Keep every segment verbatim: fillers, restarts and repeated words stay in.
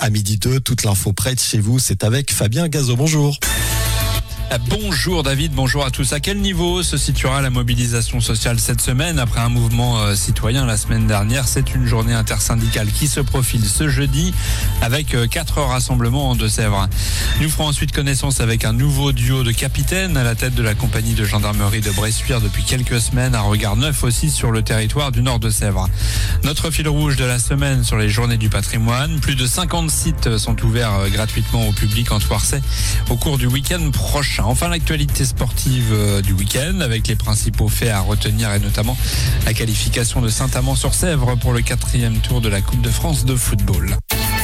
à midi deux. Toute l'info près de chez vous, c'est avec Fabien Gazot. Bonjour. Bonjour David, bonjour à tous. À quel niveau se situera la mobilisation sociale cette semaine après un mouvement euh, citoyen la semaine dernière? C'est une journée intersyndicale qui se profile ce jeudi avec euh, quatre rassemblements en Deux-Sèvres. Nous ferons ensuite connaissance avec un nouveau duo de capitaines à la tête de la compagnie de gendarmerie de Bressuire depuis quelques semaines. Un regard neuf aussi sur le territoire du Nord Deux-Sèvres. Notre fil rouge de la semaine sur les journées du patrimoine. Plus de cinquante sites sont ouverts euh, gratuitement au public en Thouarcey au cours du week-end prochain. Enfin, l'actualité sportive du week-end avec les principaux faits à retenir et notamment la qualification de Saint-Amand-sur-Sèvre pour le quatrième tour de la Coupe de France de football.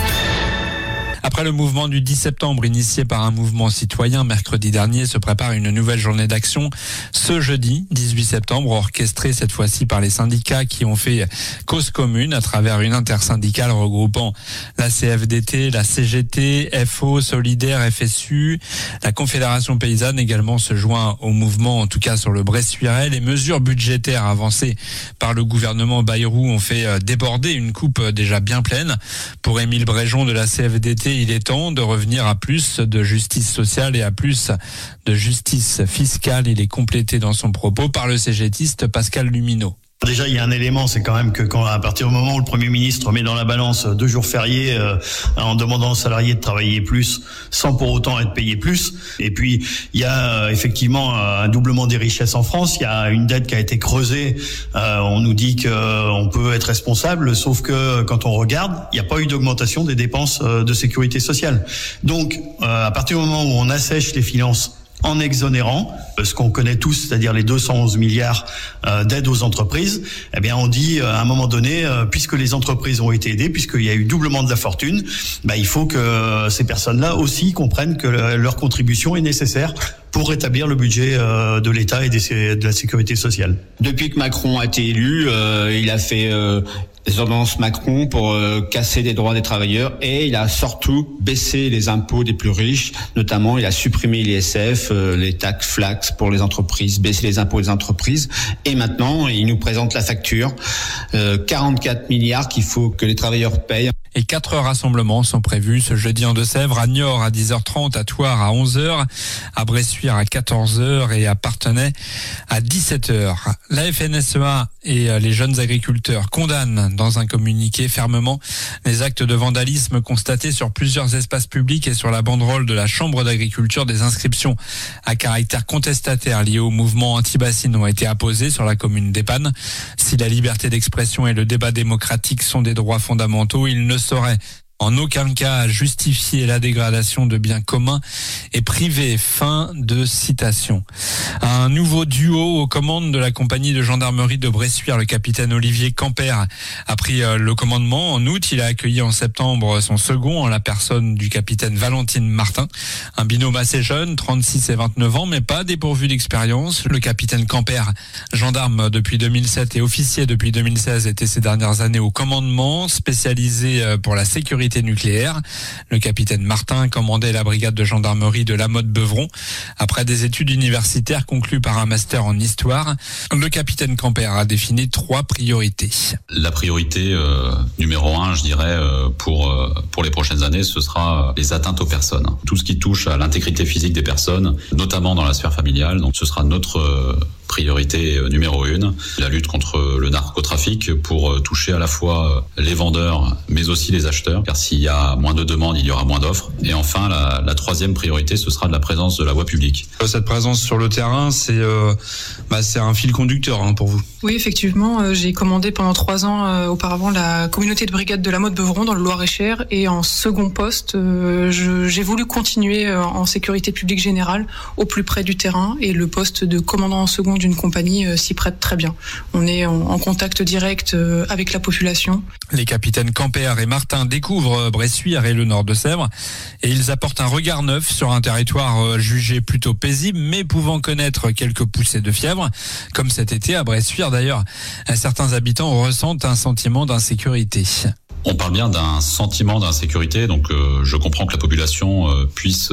Après le mouvement du dix septembre initié par un mouvement citoyen mercredi dernier, se prépare une nouvelle journée d'action ce jeudi dix-huit septembre, orchestrée cette fois-ci par les syndicats qui ont fait cause commune à travers une intersyndicale regroupant la C F D T, la C G T, F O, Solidaire, F S U. La Confédération paysanne également se joint au mouvement, en tout cas sur le Bressuirais. Les mesures budgétaires avancées par le gouvernement Bayrou ont fait déborder une coupe déjà bien pleine. Pour Émile Bréjon de la C F D T, il est temps de revenir à plus de justice sociale et à plus de justice fiscale. Il est complété dans son propos par le cégétiste Pascal Lumineau. Déjà, il y a un élément, c'est quand même que quand, à partir du moment où le Premier ministre met dans la balance deux jours fériés euh, en demandant aux salariés de travailler plus, sans pour autant être payés plus, et puis il y a euh, effectivement un doublement des richesses en France, il y a une dette qui a été creusée, euh, on nous dit qu'on euh, peut être responsable, sauf que quand on regarde, il n'y a pas eu d'augmentation des dépenses euh, de sécurité sociale. Donc, euh, à partir du moment où on assèche les finances en exonérant ce qu'on connaît tous, c'est-à-dire les deux cent onze milliards euh, d'aides aux entreprises, eh bien on dit euh, à un moment donné, euh, puisque les entreprises ont été aidées, puisqu'il y a eu doublement de la fortune, bah, il faut que euh, ces personnes-là aussi comprennent que le, leur contribution est nécessaire pour rétablir le budget euh, de l'État et des, de la sécurité sociale. Depuis que Macron a été élu, euh, il a fait euh, les ordonnances Macron pour euh, casser les droits des travailleurs et il a surtout baissé les impôts des plus riches, notamment il a supprimé l'I S F, euh, les taxes flax pour les entreprises, baissé les impôts des entreprises et maintenant il nous présente la facture, euh, quarante-quatre milliards qu'il faut que les travailleurs payent. Et quatre rassemblements sont prévus ce jeudi en Deux-Sèvres, à Niort à dix heures trente, à Thouars à onze heures, à Bressuire à quatorze heures et à Parthenay à dix-sept heures. La F N S E A et les jeunes agriculteurs condamnent dans un communiqué fermement les actes de vandalisme constatés sur plusieurs espaces publics et sur la banderole de la Chambre d'agriculture. Des inscriptions à caractère contestataire liées au mouvement anti-bassine ont été apposées sur la commune d'Épanne. Si la liberté d'expression et le débat démocratique sont des droits fondamentaux, ils ne saurait en aucun cas justifier la dégradation de biens communs et privés. Fin de citation. Un nouveau duo aux commandes de la compagnie de gendarmerie de Bressuire, le capitaine Olivier Camper, a pris le commandement. En août, il a accueilli en septembre son second en la personne du capitaine Valentine Martin. Un binôme assez jeune, trente-six et vingt-neuf ans, mais pas dépourvu d'expérience. Le capitaine Camper, gendarme depuis deux mille sept et officier depuis deux mille seize, était ces dernières années au commandement, spécialisé pour la sécurité nucléaire. Le capitaine Martin commandait la brigade de gendarmerie de La Motte-Beuvron. Après des études universitaires conclues par un master en histoire, le capitaine Camper a défini trois priorités. La priorité euh, numéro un, je dirais, euh, pour euh, pour les prochaines années, ce sera les atteintes aux personnes. Tout ce qui touche à l'intégrité physique des personnes, notamment dans la sphère familiale. Donc, ce sera notre euh, priorité numéro une, la lutte contre le narcotrafic pour toucher à la fois les vendeurs mais aussi les acheteurs, car s'il y a moins de demandes, il y aura moins d'offres. Et enfin, la, la troisième priorité, ce sera de la présence de la voie publique. Cette présence sur le terrain, c'est, euh, bah, c'est un fil conducteur hein, pour vous. Oui, effectivement, euh, j'ai commandé pendant trois ans euh, auparavant la communauté de brigade de La Motte-Beuvron dans le Loir-et-Cher, et en second poste, euh, je, j'ai voulu continuer euh, en sécurité publique générale au plus près du terrain, et le poste de commandant en second d'une compagnie euh, s'y prête très bien. On est en, en contact direct euh, avec la population. Les capitaines Camper et Martin découvrent Bressuire et le Nord de Sèvres, et ils apportent un regard neuf sur un territoire euh, jugé plutôt paisible, mais pouvant connaître quelques poussées de fièvre, comme cet été à Bressuire. D'ailleurs, certains habitants ressentent un sentiment d'insécurité. On parle bien d'un sentiment d'insécurité, donc euh, je comprends que la population euh, puisse euh,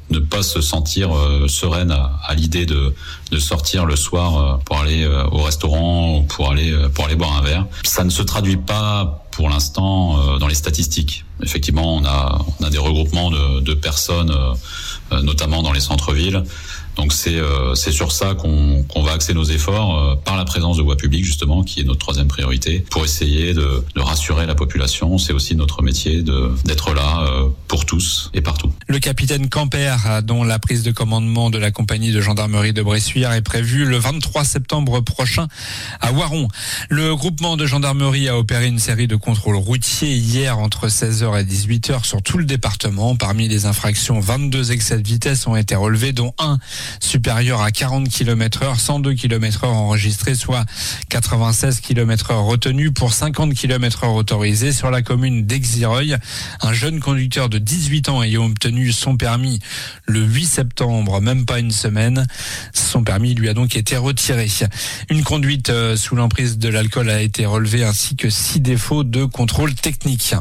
ne pas se sentir euh, sereine à, à l'idée de, de sortir le soir euh, pour aller euh, au restaurant ou pour aller, euh, pour aller boire un verre. Ça ne se traduit pas pour l'instant euh, dans les statistiques. Effectivement, on a, on a des regroupements de, de personnes, euh, notamment dans les centres-villes. Donc c'est euh, c'est sur ça qu'on qu'on va axer nos efforts euh, par la présence de voies publiques justement, qui est notre troisième priorité, pour essayer de, de rassurer la population. C'est aussi notre métier de d'être là euh, pour tous et partout. Le capitaine Camper, dont la prise de commandement de la compagnie de gendarmerie de Bressuire est prévue le vingt-trois septembre prochain à Waron. Le groupement de gendarmerie a opéré une série de contrôles routiers hier entre seize heures et dix-huit heures sur tout le département. Parmi les infractions, vingt-deux excès de vitesse ont été relevés, dont un supérieur à quarante kilomètres heure, cent deux kilomètres heure enregistrés, soit quatre-vingt-seize kilomètres heure retenus pour cinquante kilomètres heure autorisés sur la commune d'Exireuil. Un jeune conducteur de dix-huit ans ayant obtenu son permis le huit septembre, même pas une semaine, son permis lui a donc été retiré. Une conduite sous l'emprise de l'alcool a été relevée ainsi que six défauts de contrôle technique.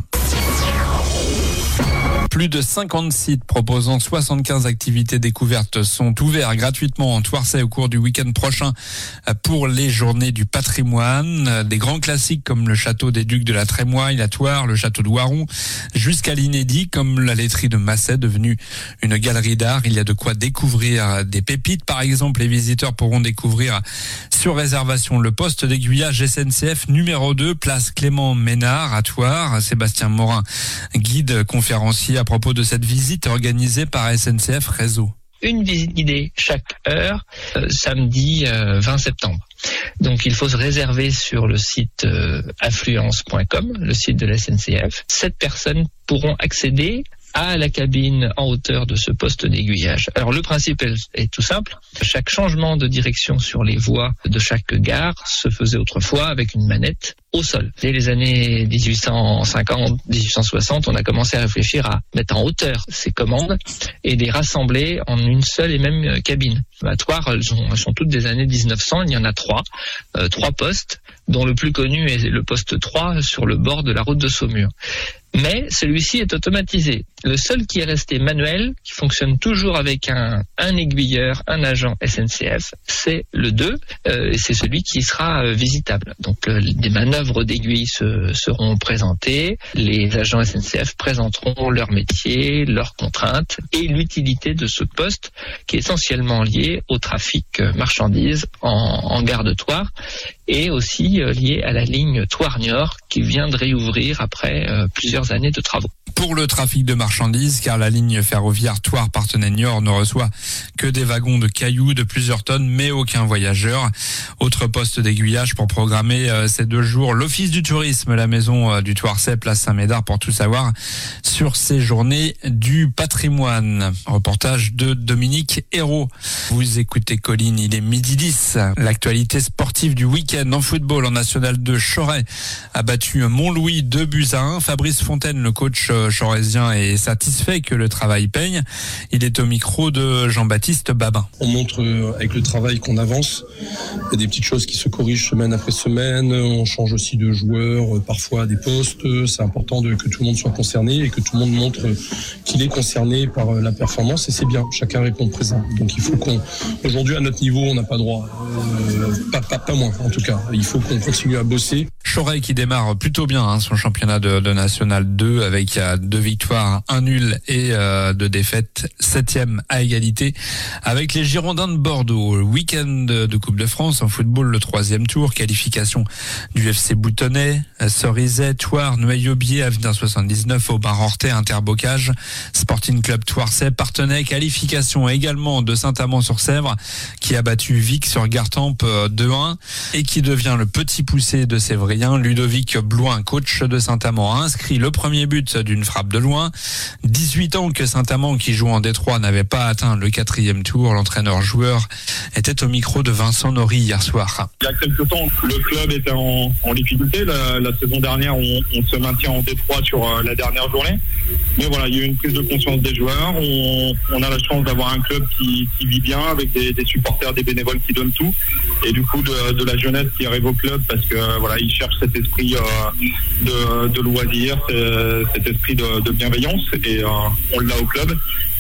Plus de cinquante sites proposant soixante-quinze activités découvertes sont ouverts gratuitement en Thouarçay au cours du week-end prochain pour les journées du patrimoine. Des grands classiques comme le château des Ducs de la Trémoille, la Thouars, le château de Waron, jusqu'à l'inédit comme la laiterie de Masset, devenue une galerie d'art. Il y a de quoi découvrir des pépites. Par exemple, les visiteurs pourront découvrir sur réservation le poste d'aiguillage S N C F numéro deux, place Clément Ménard à Thouars. Sébastien Morin, guide conférencier à propos de cette visite organisée par S N C F Réseau. Une visite guidée chaque heure, euh, samedi euh, vingt septembre. Donc il faut se réserver sur le site euh, affluence point com, le site de la S N C F. Sept personnes pourront accéder à la cabine en hauteur de ce poste d'aiguillage. Alors le principe est tout simple. Chaque changement de direction sur les voies de chaque gare se faisait autrefois avec une manette au sol. Dès les années dix-huit cent cinquante, dix-huit cent soixante, on a commencé à réfléchir à mettre en hauteur ces commandes et les rassembler en une seule et même cabine. À Thouars, elles sont, elles sont toutes des années dix-neuf cents, il y en a trois, euh, trois postes, dont le plus connu est le poste trois sur le bord de la route de Saumur. Mais celui-ci est automatisé. Le seul qui est resté manuel, qui fonctionne toujours avec un, un aiguilleur, un agent S N C F, c'est le deux, euh, et c'est celui qui sera euh, visitable. Donc euh, des manœuvres d'aiguille se, seront présentées, les agents S N C F présenteront leur métier, leurs contraintes et l'utilité de ce poste qui est essentiellement lié au trafic marchandises en, en gare de Thouars et aussi euh, lié à la ligne Thouars-Niort qui vient de réouvrir après euh, plusieurs années de travaux. Pour le trafic de marchandises, car la ligne ferroviaire Thouars-Parthenay-Niort ne reçoit que des wagons de cailloux de plusieurs tonnes, mais aucun voyageur. Autre poste d'aiguillage pour programmer euh, ces deux jours, l'Office du tourisme, la maison euh, du Thouarçay, place Saint-Médard, pour tout savoir sur ces journées du patrimoine. Reportage de Dominique Hérault. Vous écoutez Colline, il est midi dix. L'actualité sportive du week-end en football en National deux, Choret a battu Montlouis deux buts à un. Fabrice Fontaine, le coach choraisien, est satisfait que le travail paye. Il est au micro de Jean-Baptiste Babin. On montre avec le travail qu'on avance. Il y a des petites choses qui se corrigent semaine après semaine. On change aussi de joueurs, parfois des postes. C'est important de, que tout le monde soit concerné et que tout le monde montre qu'il est concerné par la performance. Et c'est bien, chacun répond présent. Donc il faut qu'on... Aujourd'hui, à notre niveau, on n'a pas droit. Euh, pas, pas, pas moins, en tout cas. Il faut qu'on continue à bosser. Choret qui démarre plutôt bien hein, son championnat de, de National deux avec euh, deux victoires, un nul et euh, deux défaites, septième à égalité avec les Girondins de Bordeaux. Week-end de Coupe de France en football, le troisième tour, qualification du F C Boutonnais, Cerizay, Thouars, Noyaubier, Avenir soixante-dix-neuf, Aubin-Rortais, Interbocage, Sporting Club Thouarçay, Parthenay, qualification également de Saint-Amand-sur-Sèvre qui a battu Vic sur Gartempe deux un et qui devient le petit poussé de Sévrien. Ludovic Blouin, coach de Saint-Amand, a inscrit le premier but d'une frappe de loin. dix-huit ans que Saint-Amand, qui joue en Détroit, n'avait pas atteint le quatrième tour. L'entraîneur-joueur était au micro de Vincent Nory hier soir. Il y a quelques temps, le club était en, en difficulté. La, la saison dernière, on, on se maintient en Détroit sur euh, la dernière journée. Mais voilà, il y a eu une prise de conscience des joueurs. On, on a la chance d'avoir un club qui, qui vit bien, avec des, des supporters, des bénévoles qui donnent tout. Et du coup, de, de la jeunesse qui arrive au club parce que voilà, ils cherchent cet esprit euh, de, de loisir, cet esprit de, de bienveillance. Et euh, on l'a au club.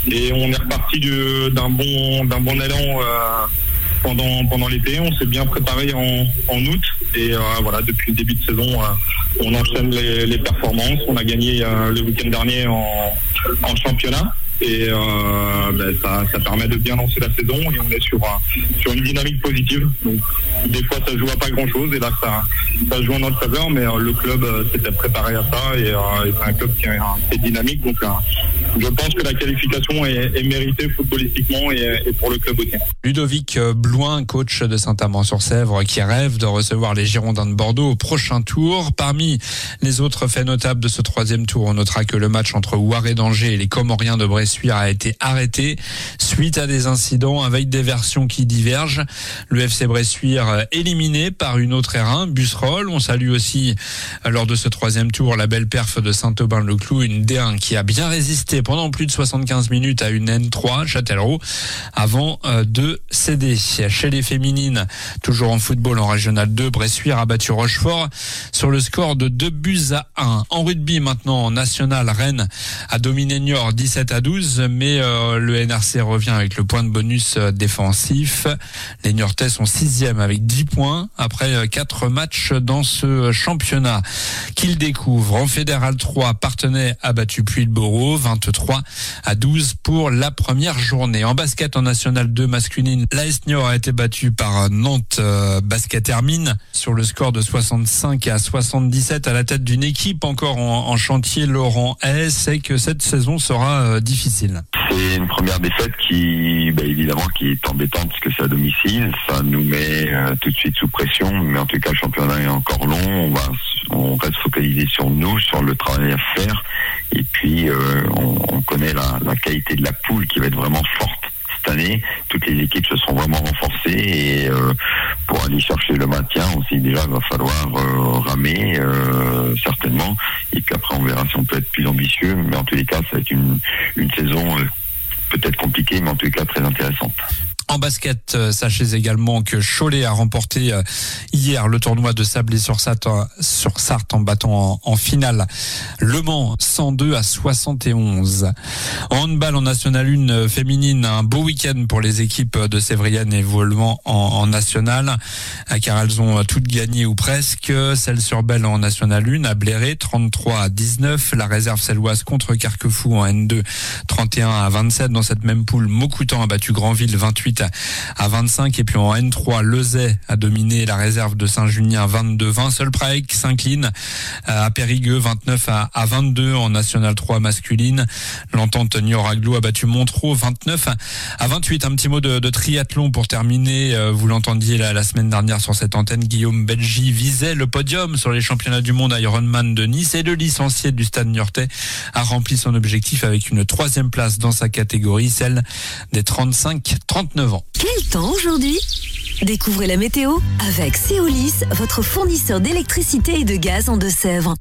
Et on est reparti du, d'un bon d'un bon élan euh, pendant pendant l'été. On s'est bien préparé en, en août. Et euh, voilà, depuis le début de saison, euh, on enchaîne les, les performances. On a gagné euh, le week-end dernier en, en championnat. Et euh, ben, ça, ça permet de bien lancer la saison et on est sur, sur une dynamique positive. Donc, des fois, ça joue à pas grand-chose et là, ça, ça joue en notre faveur, mais euh, le club euh, s'était préparé à ça et, euh, et c'est un club qui est, qui est dynamique. Donc, euh, je pense que la qualification est, est méritée footballistiquement et, et pour le club aussi. Ludovic Blouin, coach de Saint-Amand-sur-Sèvre, qui rêve de recevoir les Girondins de Bordeaux au prochain tour. Parmi les autres faits notables de ce troisième tour, on notera que le match entre Ouaré d'Angers et les Comoriens de Bressuire a été arrêté suite à des incidents avec des versions qui divergent. Le F C Bressuire éliminé par une autre R un, Busserolles. On salue aussi lors de ce troisième tour la belle perf de Saint-Aubin-le-Clou, une D un qui a bien résisté pendant plus de soixante-quinze minutes à une N trois, Châtellerault, avant de céder. Chez les féminines, toujours en football en Régional deux, Bressuire a battu Rochefort sur le score de deux buts à un. En rugby maintenant, en national, Rennes a dominé Niort dix-sept à douze, mais euh, le N R C revient avec le point de bonus euh, défensif. Les Niortais sont sixième avec dix points après euh, quatre matchs dans ce championnat qu'ils découvrent. En Fédéral trois, Parthenay a battu Puy-le-Bourreau vingt-trois à douze pour la première journée. En basket en National deux masculine, l'A S Niort a été battu par Nantes euh, Basket Hermine sur le score de soixante-cinq à soixante-dix-sept à la tête d'une équipe encore en, en chantier. Laurent Hay sait que cette saison sera euh, difficile. C'est une première défaite qui, bah, évidemment, qui est embêtante parce que c'est à domicile. Ça nous met euh, tout de suite sous pression. Mais en tout cas, le championnat est encore long. On va, on reste focalisé sur nous, sur le travail à faire. Et puis, euh, on, on connaît la, la qualité de la poule qui va être vraiment forte cette année. Toutes les équipes se sont vraiment renforcées et euh, pour aller chercher le maintien aussi, déjà, il va falloir euh, ramer euh, certainement. Et puis après, on verra si on peut être plus ambitieux. Mais en tous les cas, ça va être une, une saison euh, peut-être compliquée, mais en tous les cas très intéressante. En basket, sachez également que Cholet a remporté hier le tournoi de Sablé-sur-Sarthe sur Sarthe en battant en, en finale Le Mans cent deux à soixante et onze. En handball en National un féminine, un beau week-end pour les équipes de Sévrienne évoluant en, en National, car elles ont toutes gagné ou presque. Celle-sur-Belle en National un à Bléré, trente-trois à dix-neuf. La réserve selloise contre Carquefou en N deux, trente et un à vingt-sept. Dans cette même poule, Maucoutan a battu Granville vingt-huit à vingt-cinq, et puis en N trois, Lezay a dominé la réserve de Saint-Junien vingt-deux à vingt. Solpreik s'incline à Périgueux vingt-neuf à vingt-deux. En National trois masculine, l'entente Niort-Aglo a battu Montereau vingt-neuf à vingt-huit. Un petit mot de, de triathlon pour terminer. Vous l'entendiez la, la semaine dernière sur cette antenne, Guillaume Belgi visait le podium sur les championnats du monde Ironman de Nice, et le licencié du Stade Niortais a rempli son objectif avec une troisième place dans sa catégorie, celle des trente-cinq trente-neuf ans. Quel temps aujourd'hui ? Découvrez la météo avec Céolis, votre fournisseur d'électricité et de gaz en Deux-Sèvres.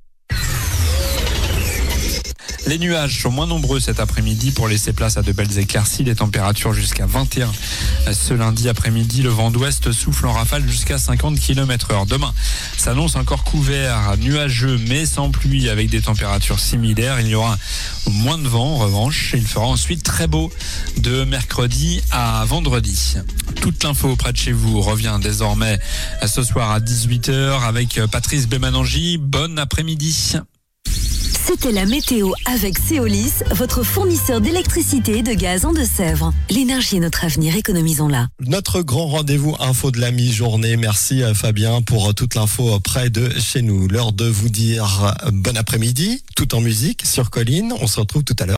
Les nuages sont moins nombreux cet après-midi pour laisser place à de belles éclaircies. Les températures jusqu'à vingt et un. Ce lundi après-midi, le vent d'ouest souffle en rafale jusqu'à cinquante kilomètres heure. Demain s'annonce encore couvert, nuageux mais sans pluie, avec des températures similaires. Il y aura moins de vent en revanche. Il fera ensuite très beau de mercredi à vendredi. Toute l'info près de chez vous revient désormais ce soir à dix-huit heures avec Patrice Bémanangi. Bon après-midi. C'était la météo avec Céolis, votre fournisseur d'électricité et de gaz en Deux-Sèvres. L'énergie est notre avenir, économisons-la. Notre grand rendez-vous info de la mi-journée. Merci Fabien pour toute l'info près de chez nous. L'heure de vous dire bon après-midi, tout en musique sur Colline. On se retrouve tout à l'heure.